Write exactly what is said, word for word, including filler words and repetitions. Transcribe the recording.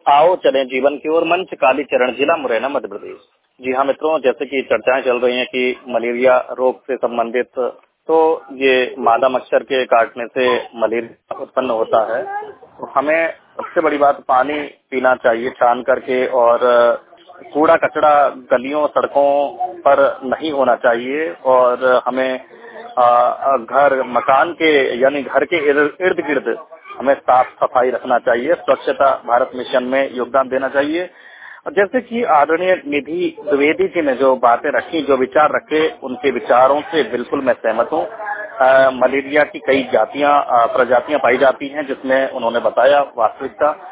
आओ चलें जीवन की ओर, मंच कालीचरण, जिला मुरैना, मध्य प्रदेश। जी हाँ मित्रों, जैसे कि चर्चाएं चल रही हैं कि मलेरिया रोग से संबंधित तो ये मादा मच्छर के काटने से मलेरिया उत्पन्न होता है। तो हमें सबसे बड़ी बात पानी पीना चाहिए छान करके, और कूड़ा कचरा गलियों सड़कों पर नहीं होना चाहिए, और हमें आ, घर मकान के यानी घर के इर्द गिर्द हमें साफ सफाई रखना चाहिए, स्वच्छता भारत मिशन में योगदान देना चाहिए। और जैसे कि आदरणीय निधि द्विवेदी जी ने जो बातें रखी, जो विचार रखे, उनके विचारों से बिल्कुल मैं सहमत हूँ। मलेरिया की कई जातियां प्रजातियां पाई जाती हैं, जिसमें उन्होंने बताया वास्तविकता।